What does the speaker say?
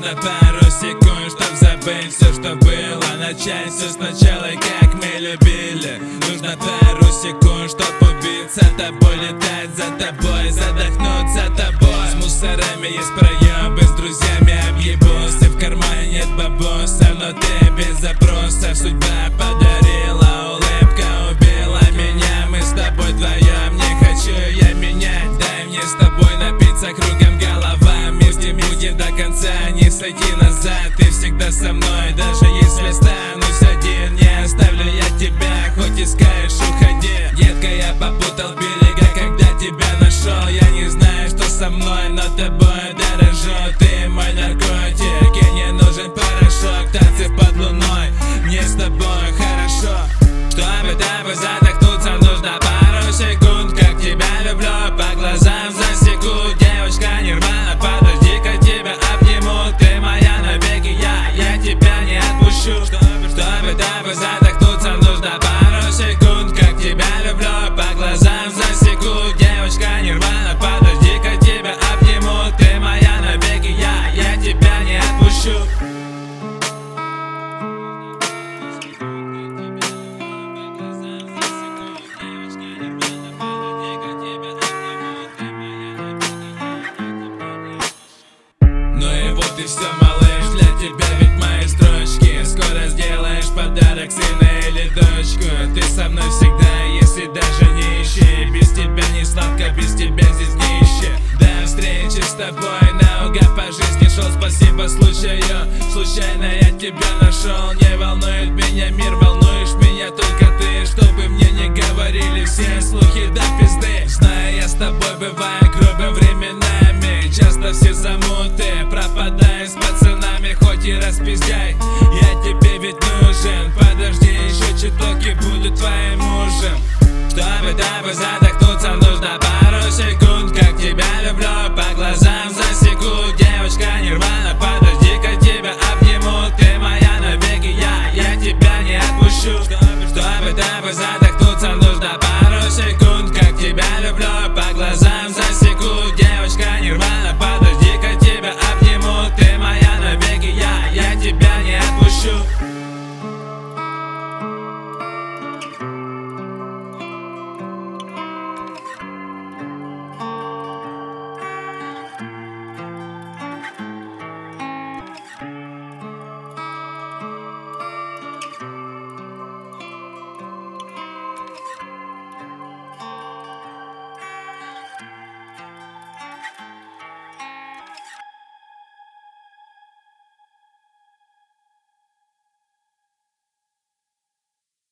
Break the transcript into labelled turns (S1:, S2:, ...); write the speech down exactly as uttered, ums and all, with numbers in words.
S1: Нужно пару секунд, чтоб забыть все, что было. Начать все сначала, как мы любили. Нужно пару секунд, чтоб убиться тобой, летать за тобой, задохнуться тобой. С мусорами есть проебы, с друзьями объебусы. В кармане нет бабуса, но ты без запросов. Судьба подарила, улыбка убила меня. Мы с тобой вдвоем, не хочу я менять. Дай мне с тобой напиться кругом голова. Вместе будем до конца, не сойти назад. Ты всегда со мной, даже если останусь один. Не оставлю я тебя, хоть и скажешь уходи. Детка, я попутал берега, когда тебя нашел. Я не знаю, что со мной, но тобой дорожу. Ты мой наркотик, и не нужен порошок. Танцы под луной, мне с тобой хорошо. Чтобы тобой задохнуться, нужно пару секунд. Как тебя люблю, по глазам засеку. Девочка, нирвана, подожди-ка тебя обниму. Ты моя навеки, я, я тебя не отпущу. Чтобы, чтобы тобой задохнуться, нужно пару секунд. Как тебя люблю, по глазам засеку. Девочка, нирвана, подожди-ка тебя обниму. Ты моя навеки, я, я тебя не отпущу. И все, малыш, для тебя ведь мои строчки. Скоро сделаешь подарок сына или дочку. Ты со мной всегда, если даже не ищи. Без тебя не сладко, без тебя здесь днище. До встречи с тобой, наугад по жизни шел. Спасибо случаю, случайно я тебя нашел. Не волнует меня мир, волнуешь меня только ты. Чтобы мне не говорили все слухи до пизды. Знаю, я с тобой бываю грубым временами. Часто все замуты, пропадаю с пацанами, хоть и распиздяй. Я тебе ведь нужен, подожди еще чуток и буду твоим мужем. Чтобы тобой задохнуться, нужно пару секунд.